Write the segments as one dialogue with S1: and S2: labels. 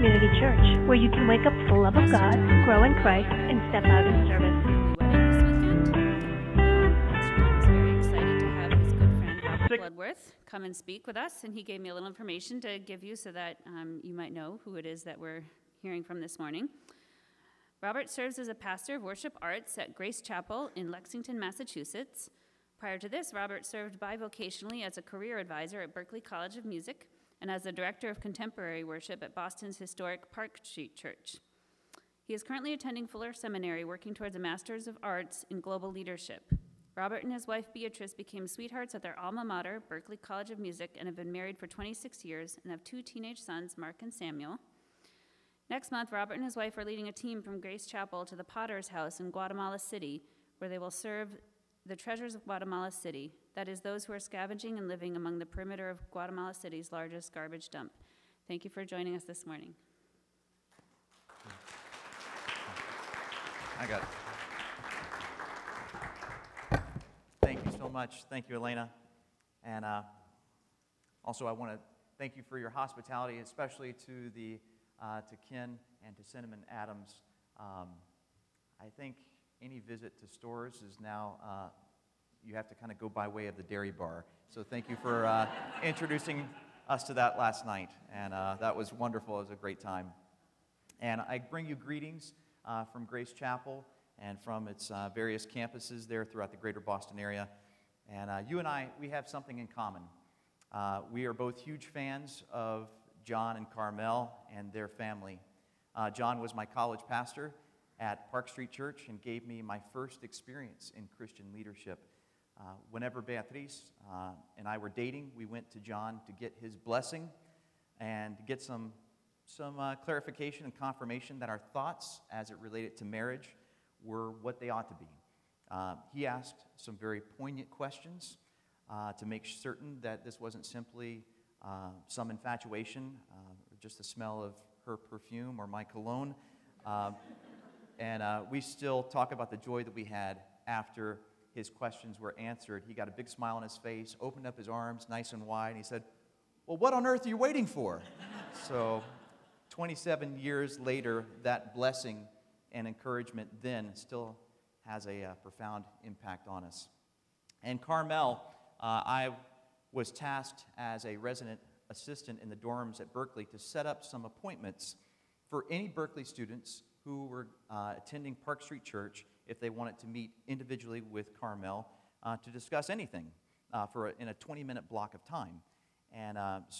S1: Community Church, where you can wake up to the love of God, grow in Christ, and step out in service.
S2: Sean is very excited to have his good friend Robert Bloodworth come and speak with us, and he gave me a little information to give you so that you might know who it is that we're hearing from this morning. Robert serves as a pastor of worship arts at Grace Chapel in Lexington, Massachusetts. Prior to this, Robert served bivocationally as a career advisor at Berklee College of Music and as the director of contemporary worship at Boston's historic Park Street Church. He is currently attending Fuller Seminary, working towards a Master's of Arts in Global Leadership. Robert and his wife Beatrice became sweethearts at their alma mater, Berklee College of Music, and have been married for 26 years and have two teenage sons, Mark and Samuel. Next month, Robert and his wife are leading a team from Grace Chapel to the Potter's House in Guatemala City, where they will serve the treasures of Guatemala City, that is, those who are scavenging and living among the perimeter of Guatemala City's largest garbage dump. Thank you for joining us this morning.
S3: I got it. Thank you so much. Thank you, Elena. And also, I want to thank you for your hospitality, especially to Ken and to Cinnamon Adams. I think any visit to stores is now, you have to kind of go by way of the dairy bar. So thank you for introducing us to that last night. And that was wonderful. It was a great time. And I bring you greetings from Grace Chapel and from its various campuses there throughout the greater Boston area. And you and I, we have something in common. We are both huge fans of John and Carmel and their family. John was my college pastor at Park Street Church and gave me my first experience in Christian leadership. Whenever Beatrice and I were dating, we went to John to get his blessing and to get some clarification and confirmation that our thoughts as it related to marriage were what they ought to be. He asked some very poignant questions to make certain that this wasn't simply some infatuation, or just the smell of her perfume or my cologne. And we still talk about the joy that we had after his questions were answered. He got a big smile on his face, opened up his arms nice and wide, and he said, "Well, what on earth are you waiting for?" So 27 years later, that blessing and encouragement then still has a profound impact on us. And Carmel, I was tasked as a resident assistant in the dorms at Berklee to set up some appointments for any Berklee students who were attending Park Street Church if they wanted to meet individually with Carmel to discuss anything in a 20-minute block of time. And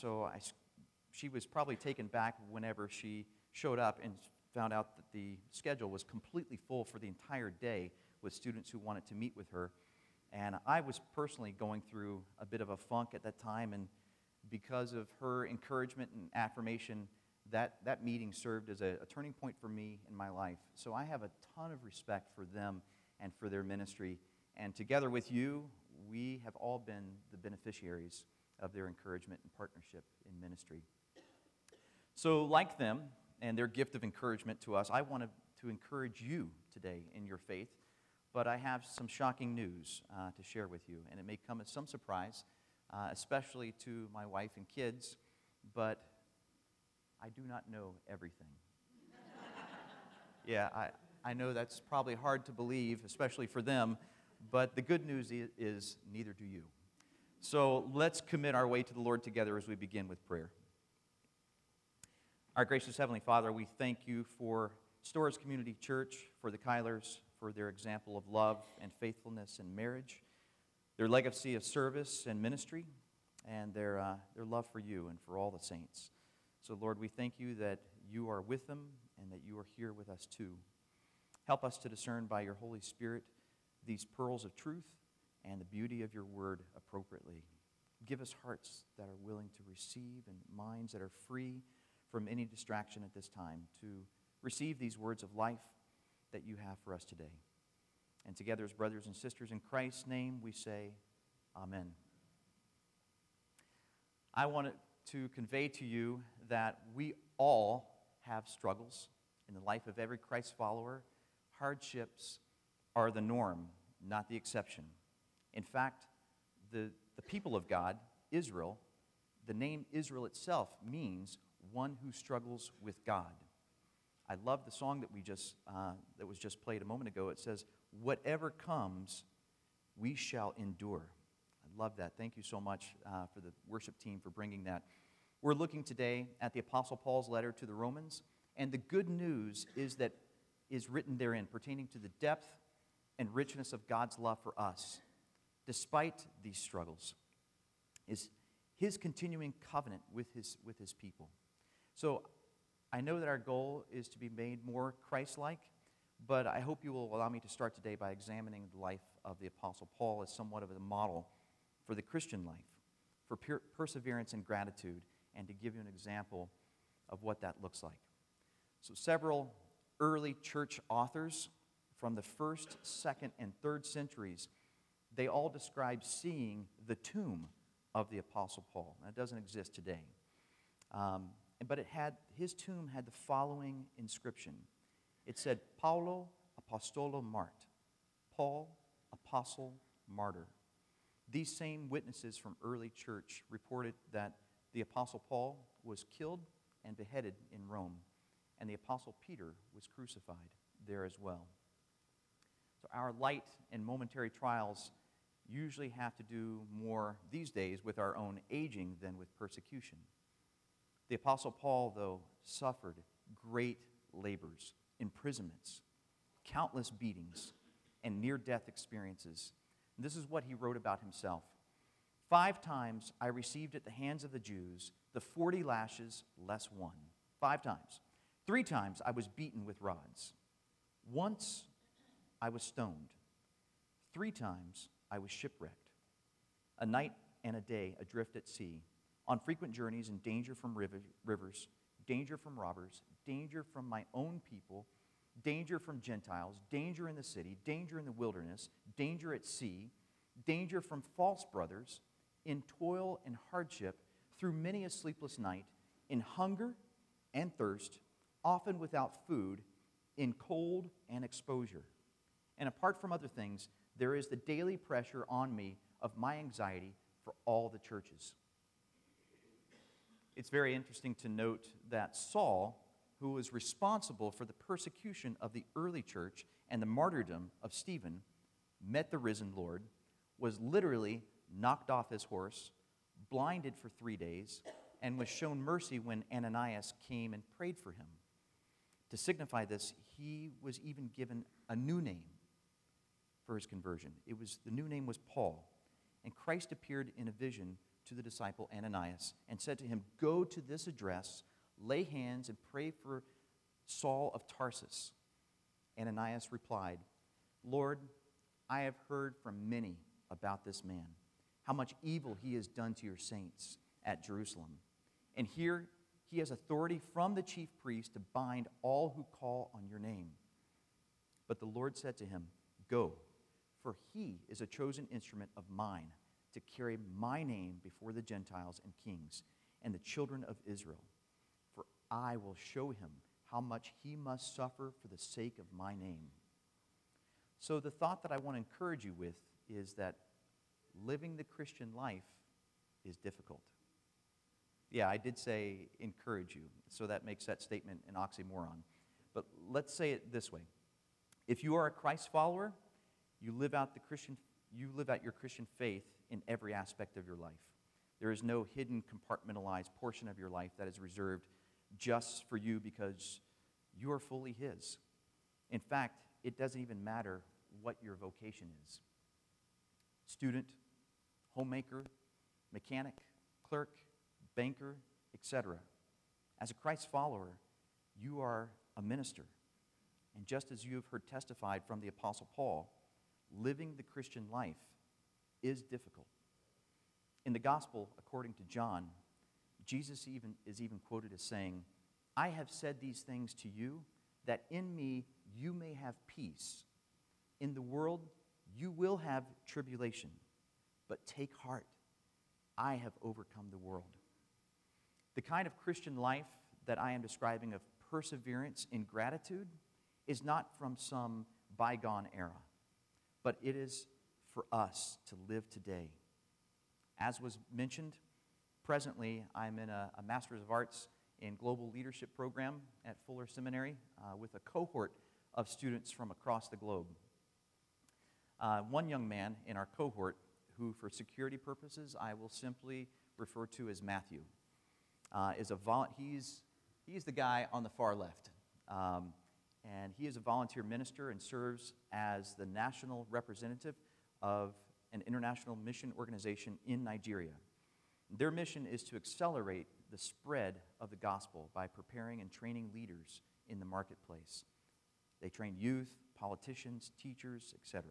S3: she was probably taken back whenever she showed up and found out that the schedule was completely full for the entire day with students who wanted to meet with her. And I was personally going through a bit of a funk at that time, and because of her encouragement and affirmation, that meeting served as a turning point for me in my life. So I have a ton of respect for them and for their ministry. And together with you, we have all been the beneficiaries of their encouragement and partnership in ministry. So like them and their gift of encouragement to us, I wanted to encourage you today in your faith, but I have some shocking news to share with you. And it may come as some surprise, especially to my wife and kids, but I do not know everything. Yeah, I know that's probably hard to believe, especially for them, but the good news is neither do you. So let's commit our way to the Lord together as we begin with prayer. Our gracious Heavenly Father, we thank you for Storrs Community Church, for the Kylers, for their example of love and faithfulness in marriage, their legacy of service and ministry, and their love for you and for all the saints. So, Lord, we thank you that you are with them and that you are here with us too. Help us to discern by your Holy Spirit these pearls of truth and the beauty of your word appropriately. Give us hearts that are willing to receive and minds that are free from any distraction at this time to receive these words of life that you have for us today. And together as brothers and sisters in Christ's name, we say, Amen. I want to convey to you that we all have struggles in the life of every Christ follower. Hardships are the norm, not the exception. In fact, the people of God, Israel, the name Israel itself means one who struggles with God. I love the song that that was just played a moment ago. It says, "Whatever comes, we shall endure." I love that. Thank you so much for the worship team for bringing that. We're looking today at the Apostle Paul's letter to the Romans, and the good news is written therein, pertaining to the depth and richness of God's love for us, despite these struggles, is his continuing covenant with his people. So I know that our goal is to be made more Christ-like, but I hope you will allow me to start today by examining the life of the Apostle Paul as somewhat of a model for the Christian life, for perseverance and gratitude, and to give you an example of what that looks like. So several early church authors from the 1st, 2nd, and 3rd centuries, they all describe seeing the tomb of the Apostle Paul. Now, it doesn't exist today. But his tomb had the following inscription. It said, Paulo Apostolo Mart, Paul, Apostle, Martyr. These same witnesses from early church reported that the Apostle Paul was killed and beheaded in Rome, and the Apostle Peter was crucified there as well. So our light and momentary trials usually have to do more these days with our own aging than with persecution. The Apostle Paul, though, suffered great labors, imprisonments, countless beatings, and near-death experiences. And this is what he wrote about himself. 5 times I received at the hands of the Jews the 40 lashes less 1. 5 times. 3 times I was beaten with rods. Once I was stoned. 3 times I was shipwrecked. A night and a day adrift at sea, on frequent journeys in danger from rivers, danger from robbers, danger from my own people, danger from Gentiles, danger in the city, danger in the wilderness, danger at sea, danger from false brothers, in toil and hardship, through many a sleepless night, in hunger and thirst, often without food, in cold and exposure. And apart from other things, there is the daily pressure on me of my anxiety for all the churches. It's very interesting to note that Saul, who was responsible for the persecution of the early church and the martyrdom of Stephen, met the risen Lord, was literally knocked off his horse, blinded for 3 days, and was shown mercy when Ananias came and prayed for him. To signify this, he was even given a new name for his conversion. The new name was Paul. And Christ appeared in a vision to the disciple Ananias and said to him, "Go to this address, lay hands, and pray for Saul of Tarsus." Ananias replied, "Lord, I have heard from many about this man, how much evil he has done to your saints at Jerusalem. And here he has authority from the chief priest to bind all who call on your name." But the Lord said to him, "Go, for he is a chosen instrument of mine to carry my name before the Gentiles and kings and the children of Israel. For I will show him how much he must suffer for the sake of my name." So the thought that I want to encourage you with is that living the Christian life is difficult. Yeah, I did say encourage you, so that makes that statement an oxymoron. But let's say it this way. If you are a Christ follower, you live out your Christian faith in every aspect of your life. There is no hidden, compartmentalized portion of your life that is reserved just for you because you are fully His. In fact, it doesn't even matter what your vocation is. Student, homemaker, mechanic, clerk, banker, etc. As a Christ follower, you are a minister. And just as you have heard testified from the Apostle Paul, living the Christian life is difficult. In the Gospel, according to John, Jesus is even quoted as saying, "I have said these things to you, that in me you may have peace. In the world you will have tribulation, but take heart, I have overcome the world." The kind of Christian life that I am describing of perseverance in gratitude is not from some bygone era, but it is for us to live today. As was mentioned, presently I'm in a Master's of Arts in Global Leadership Program at Fuller Seminary with a cohort of students from across the globe. One young man in our cohort, who for security purposes I will simply refer to as Matthew, he's the guy on the far left. And he is a volunteer minister and serves as the national representative of an international mission organization in Nigeria. Their mission is to accelerate the spread of the gospel by preparing and training leaders in the marketplace. They train youth, politicians, teachers, etc.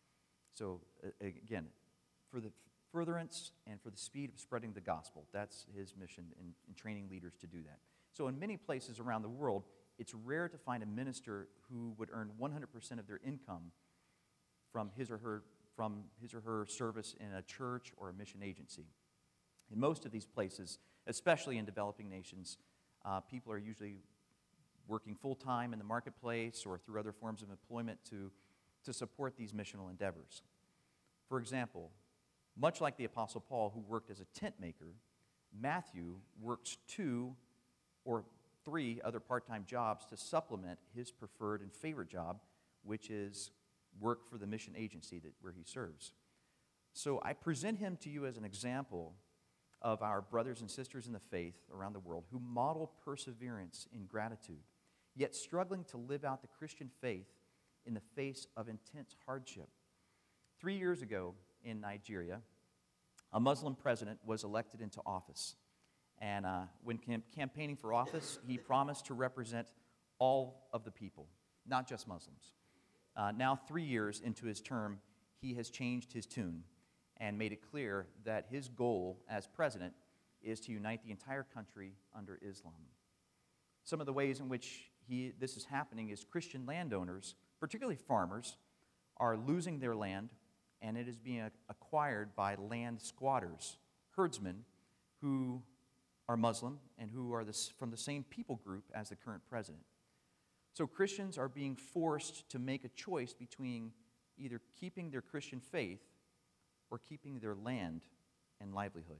S3: So again, for the furtherance and for the speed of spreading the gospel, that's his mission in training leaders to do that. So in many places around the world, it's rare to find a minister who would earn 100% of their income from his or her service in a church or a mission agency. In most of these places, especially in developing nations, people are usually working full-time in the marketplace or through other forms of employment to support these missional endeavors. For example, much like the Apostle Paul, who worked as a tent maker, Matthew works 2 or 3 other part-time jobs to supplement his preferred and favorite job, which is work for the mission agency where he serves. So I present him to you as an example of our brothers and sisters in the faith around the world who model perseverance in gratitude, yet struggling to live out the Christian faith in the face of intense hardship. 3 years ago in Nigeria, a Muslim president was elected into office. And when campaigning for office, he promised to represent all of the people, not just Muslims. Now, 3 years into his term, he has changed his tune and made it clear that his goal as president is to unite the entire country under Islam. Some of the ways in which this is happening is Christian landowners, particularly farmers, are losing their land, and it is being acquired by land squatters, herdsmen, who are Muslim and who are from the same people group as the current president. So Christians are being forced to make a choice between either keeping their Christian faith or keeping their land and livelihood.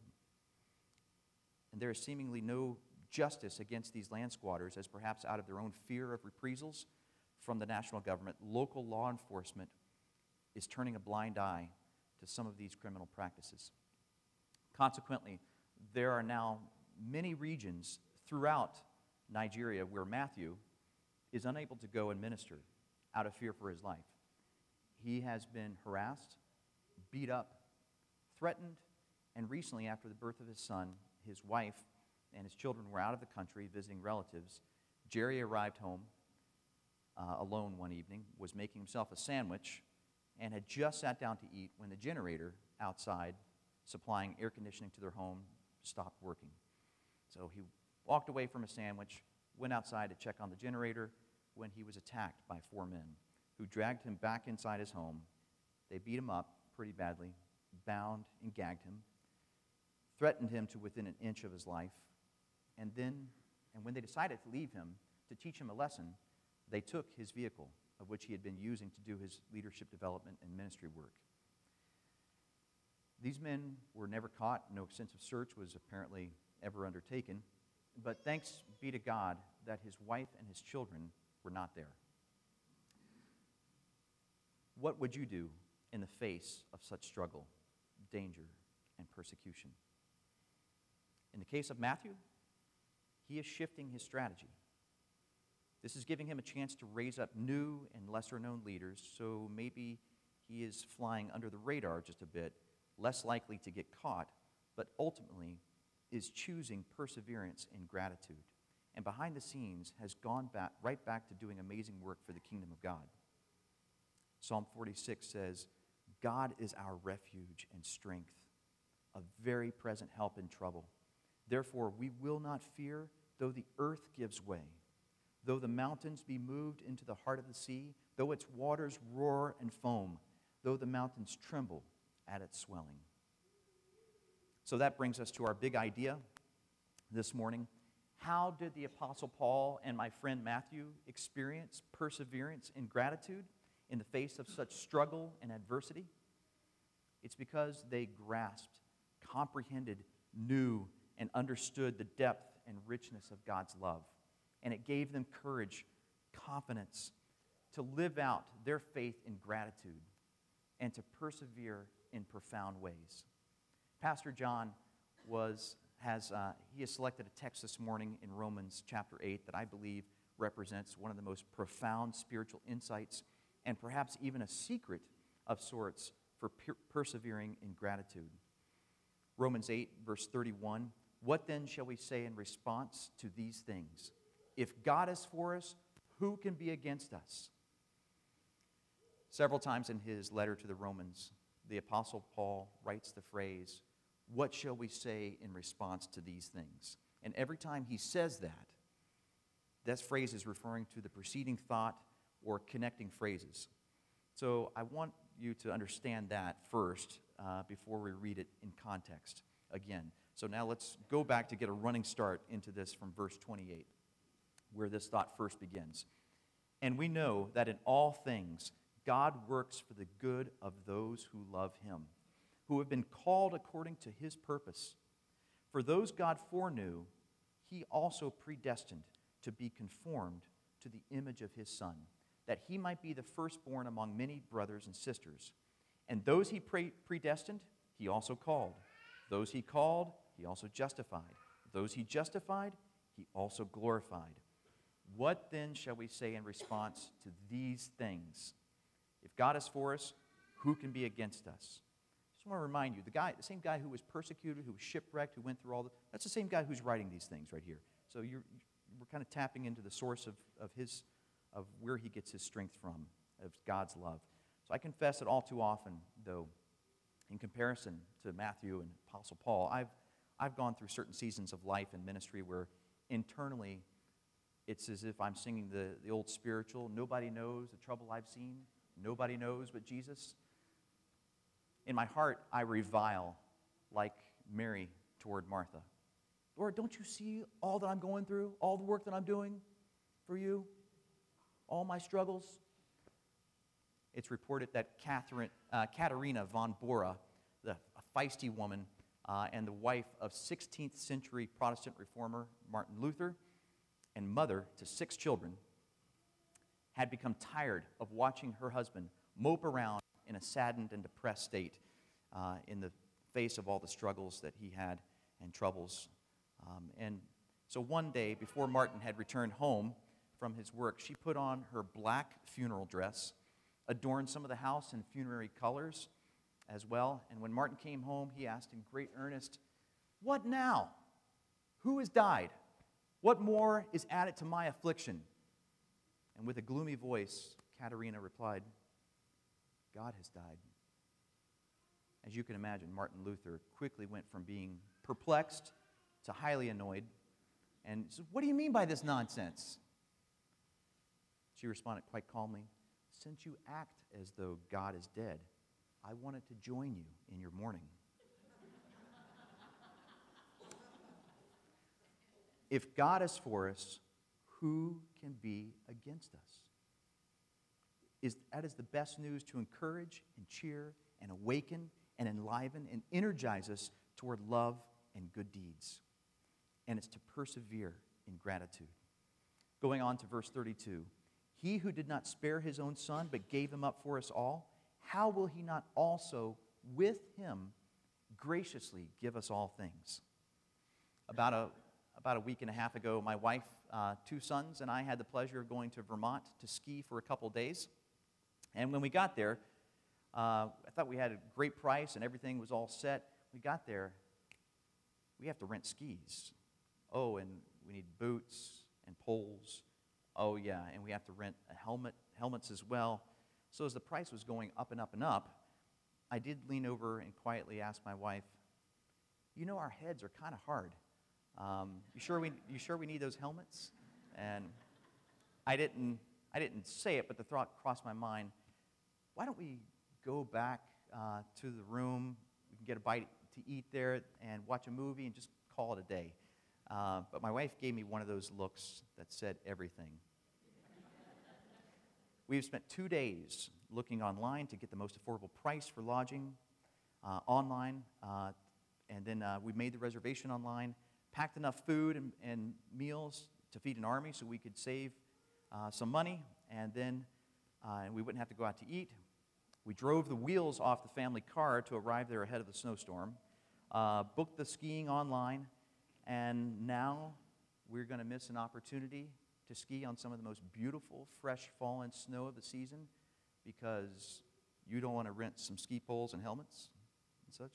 S3: And there is seemingly no justice against these land squatters, as perhaps out of their own fear of reprisals from the national government, local law enforcement is turning a blind eye to some of these criminal practices. Consequently, there are now many regions throughout Nigeria where Matthew is unable to go and minister out of fear for his life. He has been harassed, beat up, threatened, and recently, after the birth of his son, his wife and his children were out of the country visiting relatives. Jerry arrived home alone one evening, was making himself a sandwich, and had just sat down to eat when the generator outside supplying air conditioning to their home stopped working. So he walked away from a sandwich, went outside to check on the generator, when he was attacked by 4 men who dragged him back inside his home. They beat him up pretty badly, bound and gagged him, threatened him to within an inch of his life, and when they decided to leave him to teach him a lesson, they took his vehicle, of which he had been using to do his leadership development and ministry work. These men were never caught. No extensive search was apparently ever undertaken. But thanks be to God that his wife and his children were not there. What would you do in the face of such struggle, danger, and persecution? In the case of Matthew, he is shifting his strategy. This is giving him a chance to raise up new and lesser-known leaders, so maybe he is flying under the radar just a bit, less likely to get caught, but ultimately is choosing perseverance and gratitude, and behind the scenes has gone right back to doing amazing work for the kingdom of God. Psalm 46 says, "God is our refuge and strength, a very present help in trouble. Therefore we will not fear, though the earth gives way, though the mountains be moved into the heart of the sea, though its waters roar and foam, though the mountains tremble at its swelling." So that brings us to our big idea this morning. How did the Apostle Paul and my friend Matthew experience perseverance and gratitude in the face of such struggle and adversity? It's because they grasped, comprehended, knew, and understood the depth and richness of God's love. And it gave them courage, confidence to live out their faith in gratitude and to persevere in profound ways. Pastor John has selected a text this morning in Romans chapter 8 that I believe represents one of the most profound spiritual insights and perhaps even a secret of sorts for persevering in gratitude. Romans 8, verse 31, "What then shall we say in response to these things? If God is for us, who can be against us?" Several times in his letter to the Romans, the Apostle Paul writes the phrase, "What shall we say in response to these things?" And every time he says that, this phrase is referring to the preceding thought or connecting phrases. So I want you to understand that first before we read it in context again. So now let's go back to get a running start into this from verse 28, where this thought first begins. "And we know that in all things God works for the good of those who love him, who have been called according to his purpose. For those God foreknew, he also predestined to be conformed to the image of his Son, that he might be the firstborn among many brothers and sisters. And those he predestined, he also called. Those he called, he also justified. Those he justified, he also glorified. What then shall we say in response to these things? If God is for us, who can be against us?" I just want to remind you, the same guy who was persecuted, who was shipwrecked, who went through all that's the same guy who's writing these things right here. So we're kind of tapping into the source of where he gets his strength from, of God's love. So I confess that all too often, though, in comparison to Matthew and Apostle Paul, I've gone through certain seasons of life and ministry where internally it's as if I'm singing the old spiritual, "Nobody knows the trouble I've seen. Nobody knows but Jesus." In my heart, I revile like Mary toward Martha. "Lord, don't you see all that I'm going through, all the work that I'm doing for you, all my struggles?" It's reported that Katerina von Bora, a feisty woman and the wife of 16th century Protestant reformer Martin Luther and mother to 6 children, had become tired of watching her husband mope around in a saddened and depressed state in the face of all the struggles that he had and troubles. And so one day, before Martin had returned home from his work, she put on her black funeral dress, adorned some of the house in funerary colors as well. And when Martin came home, he asked in great earnest, "What now? Who has died? What more is added to my affliction?" And with a gloomy voice, Katerina replied, "God has died." As you can imagine, Martin Luther quickly went from being perplexed to highly annoyed and said, "What do you mean by this nonsense?" She responded quite calmly, "Since you act as though God is dead, I wanted to join you in your mourning." If God is for us, who can be against us? That is the best news to encourage and cheer and awaken and enliven and energize us toward love and good deeds. And it's to persevere in gratitude. Going on to verse 32. "He who did not spare his own son, but gave him up for us all, how will he not also with him graciously give us all things?" About a week and a half ago, my wife, 2 sons, and I had the pleasure of going to Vermont to ski for a couple days. And when we got there, I thought we had a great price and everything was all set. We got there, we have to rent skis. Oh, and we need boots and poles. Oh, yeah, and we have to rent a helmets as well. So as the price was going up and up and up, I did lean over and quietly ask my wife, "You know, our heads are kind of hard. You sure we need those helmets?" And I didn't say it, but the thought crossed my mind, why don't we go back to the room, we can get a bite to eat there and watch a movie and just call it a day. But my wife gave me one of those looks that said everything. We've spent 2 days looking online to get the most affordable price for lodging online, and then we made the reservation online. packed enough food and meals to feed an army so we could save some money, and then we wouldn't have to go out to eat. We drove the wheels off the family car to arrive there ahead of the snowstorm, booked the skiing online, and now we're going to miss an opportunity to ski on some of the most beautiful, fresh fallen snow of the season because you don't want to rent some ski poles and helmets and such.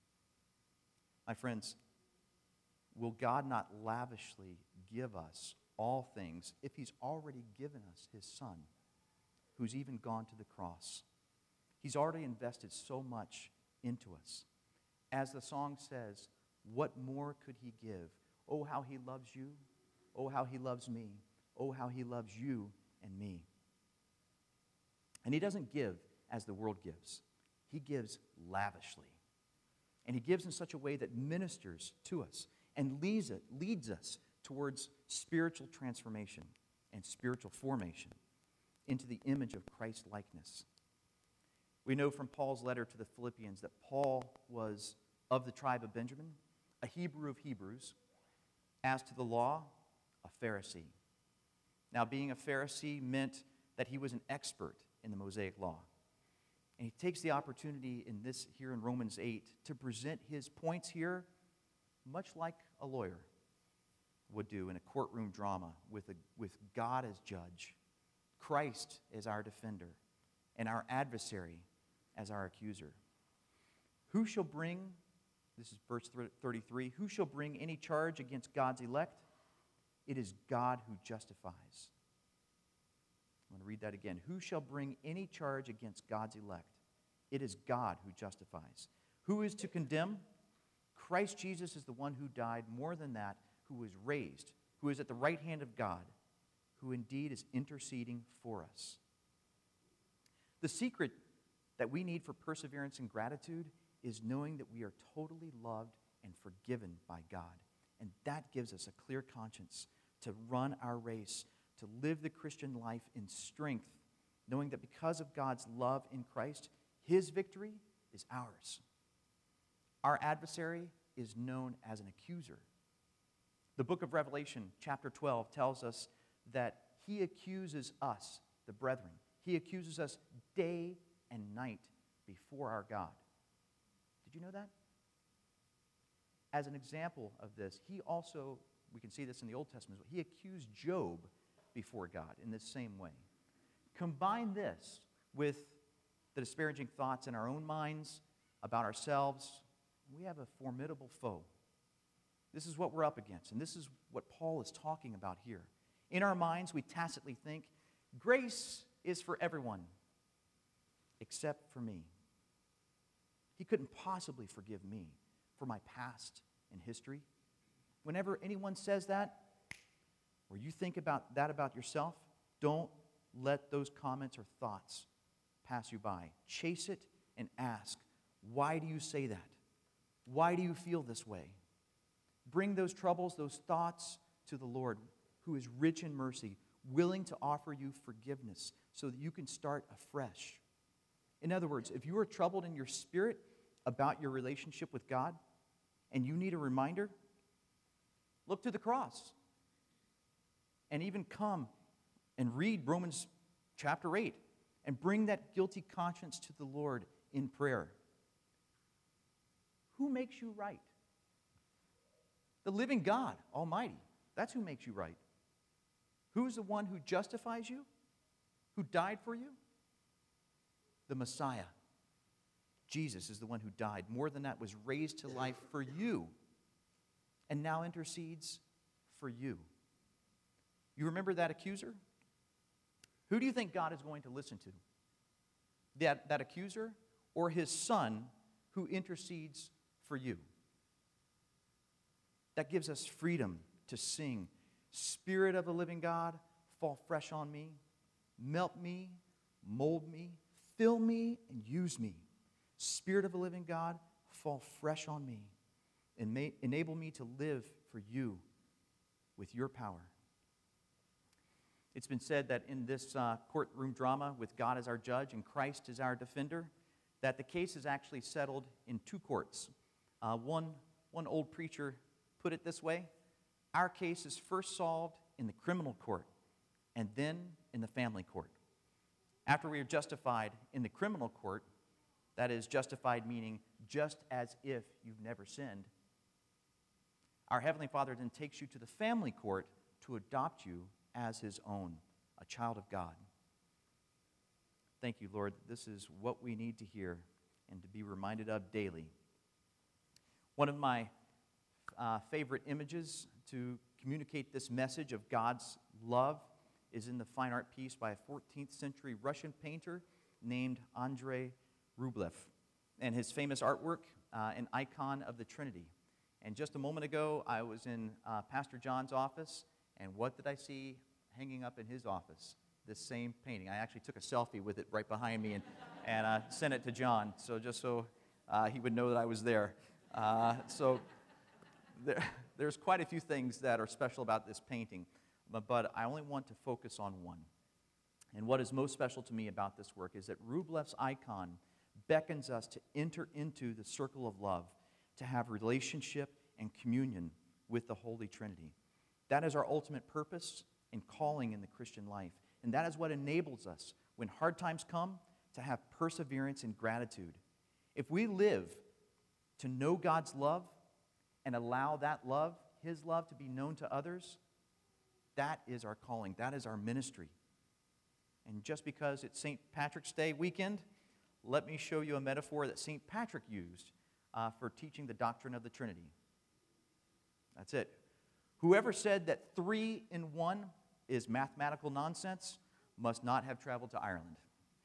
S3: My friends, will God not lavishly give us all things if He's already given us His Son, who's even gone to the cross? He's already invested so much into us. As the song says, what more could He give? Oh, how He loves you. Oh, how He loves me. Oh, how He loves you and me. And He doesn't give as the world gives. He gives lavishly. And He gives in such a way that ministers to us and leads us towards spiritual transformation and spiritual formation into the image of Christ-likeness. We know from Paul's letter to the Philippians that Paul was of the tribe of Benjamin, a Hebrew of Hebrews. As to the law, a Pharisee. Now, being a Pharisee meant that he was an expert in the Mosaic law. And he takes the opportunity here in Romans 8 to present his points here much like a lawyer would do in a courtroom drama with God as judge, Christ as our defender, and our adversary as our accuser. Who shall bring, this is verse 33, who shall bring any charge against God's elect? It is God who justifies. I'm going to read that again. Who shall bring any charge against God's elect? It is God who justifies. Who is to condemn? Christ Jesus is the one who died, more than that, who was raised, who is at the right hand of God, who indeed is interceding for us. The secret that we need for perseverance and gratitude is knowing that we are totally loved and forgiven by God. And that gives us a clear conscience to run our race, to live the Christian life in strength, knowing that because of God's love in Christ, His victory is ours. Our adversary is known as an accuser. The book of Revelation, chapter 12, tells us that he accuses us, the brethren. He accuses us day and night before our God. Did you know that? As an example of this, he also, we can see this in the Old Testament, he accused Job before God in this same way. Combine this with the disparaging thoughts in our own minds about ourselves, we have a formidable foe. This is what we're up against, and this is what Paul is talking about here. In our minds, we tacitly think, grace is for everyone except for me. He couldn't possibly forgive me for my past and history. Whenever anyone says that, or you think about that about yourself, don't let those comments or thoughts pass you by. Chase it and ask, why do you say that? Why do you feel this way? Bring those troubles, those thoughts to the Lord, who is rich in mercy, willing to offer you forgiveness so that you can start afresh. In other words, if you are troubled in your spirit about your relationship with God and you need a reminder, look to the cross and even come and read Romans chapter 8 and bring that guilty conscience to the Lord in prayer. Who makes you right? The living God Almighty. That's who makes you right. Who's the one who justifies you? Who died for you? The Messiah. Jesus is the one who died. More than that, was raised to life for you and now intercedes for you. You remember that accuser? Who do you think God is going to listen to? That accuser or his Son who intercedes for you? That gives us freedom to sing, Spirit of the living God, fall fresh on me, melt me, mold me, fill me, and use me. Spirit of the living God, fall fresh on me and enable me to live for you with your power. It's been said that in this courtroom drama with God as our judge and Christ as our defender, that the case is actually settled in two courts. One old preacher put it this way: our case is first solved in the criminal court and then in the family court. After we are justified in the criminal court, that is, justified meaning just as if you've never sinned, our Heavenly Father then takes you to the family court to adopt you as His own, a child of God. Thank you, Lord. This is what we need to hear and to be reminded of daily. One of my favorite images to communicate this message of God's love is in the fine art piece by a 14th century Russian painter named Andrei Rublev, and his famous artwork, An Icon of the Trinity. And just a moment ago, I was in Pastor John's office, and what did I see hanging up in his office? This same painting. I actually took a selfie with it right behind me and sent it to John, so just so he would know that I was there. There's quite a few things that are special about this painting, but I only want to focus on one. And what is most special to me about this work is that Rublev's icon beckons us to enter into the circle of love, to have relationship and communion with the Holy Trinity. That is our ultimate purpose and calling in the Christian life. And that is what enables us, when hard times come, to have perseverance and gratitude. If we live to know God's love and allow that love, His love, to be known to others, that is our calling. That is our ministry. And just because it's St. Patrick's Day weekend, let me show you a metaphor that St. Patrick used for teaching the doctrine of the Trinity. That's it. Whoever said that 3 in 1 is mathematical nonsense must not have traveled to Ireland.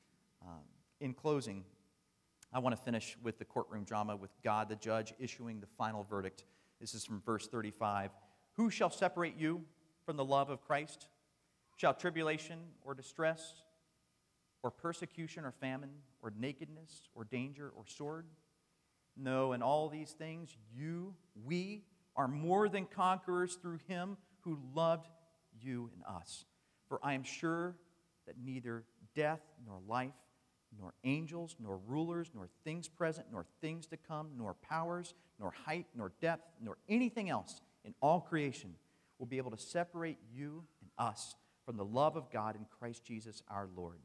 S3: In closing, I want to finish with the courtroom drama with God the judge issuing the final verdict. This is from verse 35. Who shall separate you from the love of Christ? Shall tribulation or distress or persecution or famine or nakedness or danger or sword? No, in all these things we are more than conquerors through Him who loved you and us. For I am sure that neither death nor life, nor angels, nor rulers, nor things present, nor things to come, nor powers, nor height, nor depth, nor anything else in all creation will be able to separate you and us from the love of God in Christ Jesus our Lord.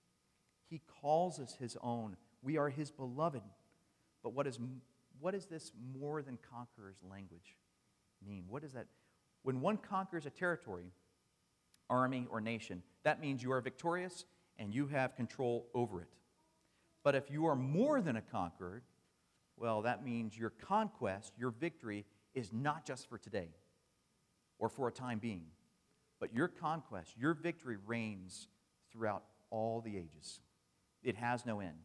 S3: He calls us His own. We are His beloved. But what is this more than conquerors language mean? What is that? When one conquers a territory, army, or nation, that means you are victorious and you have control over it. But if you are more than a conqueror, well, that means your conquest, your victory, is not just for today or for a time being, but your conquest, your victory reigns throughout all the ages. It has no end.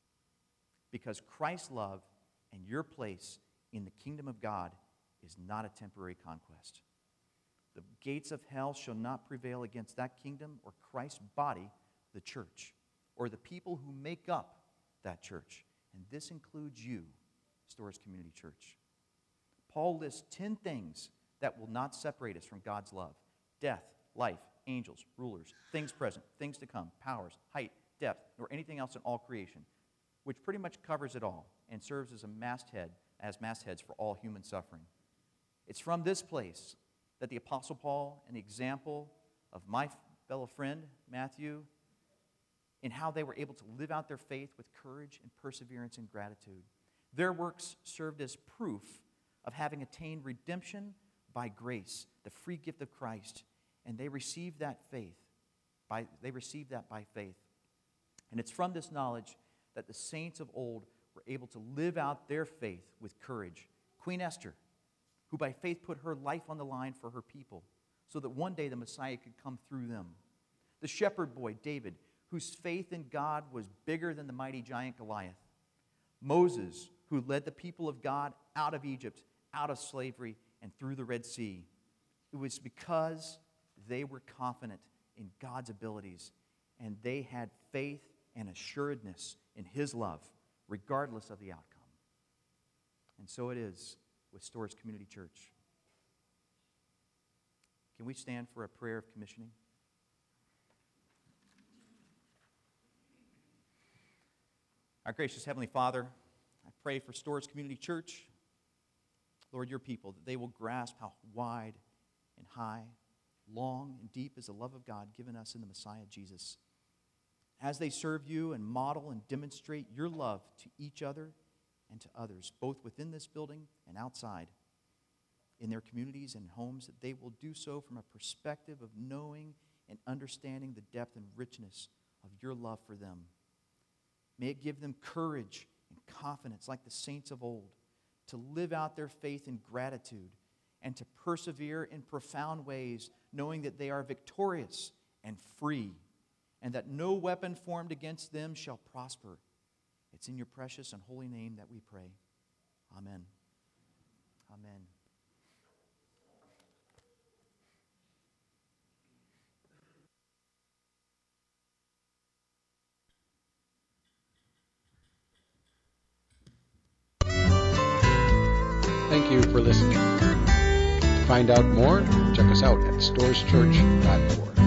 S3: Because Christ's love and your place in the kingdom of God is not a temporary conquest. The gates of hell shall not prevail against that kingdom or Christ's body, the church, or the people who make up that church. And this includes you, Storrs Community Church. Paul lists 10 things that will not separate us from God's love: death, life, angels, rulers, things present, things to come, powers, height, depth, nor anything else in all creation, which pretty much covers it all and serves as mastheads for all human suffering. It's from this place that the Apostle Paul, an example of my fellow friend, Matthew, in how they were able to live out their faith with courage and perseverance and gratitude. Their works served as proof of having attained redemption by grace, the free gift of Christ, and they received that by faith. And it's from this knowledge that the saints of old were able to live out their faith with courage. Queen Esther, who by faith put her life on the line for her people, so that one day the Messiah could come through them. The shepherd boy, David, whose faith in God was bigger than the mighty giant Goliath. Moses, who led the people of God out of Egypt, out of slavery, and through the Red Sea. It was because they were confident in God's abilities, and they had faith and assuredness in His love, regardless of the outcome. And so it is with Storrs Community Church. Can we stand for a prayer of commissioning? Our gracious Heavenly Father, I pray for Storrs Community Church. Lord, your people, that they will grasp how wide and high, long and deep is the love of God given us in the Messiah Jesus. As they serve you and model and demonstrate your love to each other and to others, both within this building and outside, in their communities and homes, that they will do so from a perspective of knowing and understanding the depth and richness of your love for them. May it give them courage and confidence like the saints of old to live out their faith in gratitude and to persevere in profound ways, knowing that they are victorious and free and that no weapon formed against them shall prosper. It's in your precious and holy name that we pray. Amen. Amen.
S4: Thank you for listening. To find out more, check us out at storschurch.org.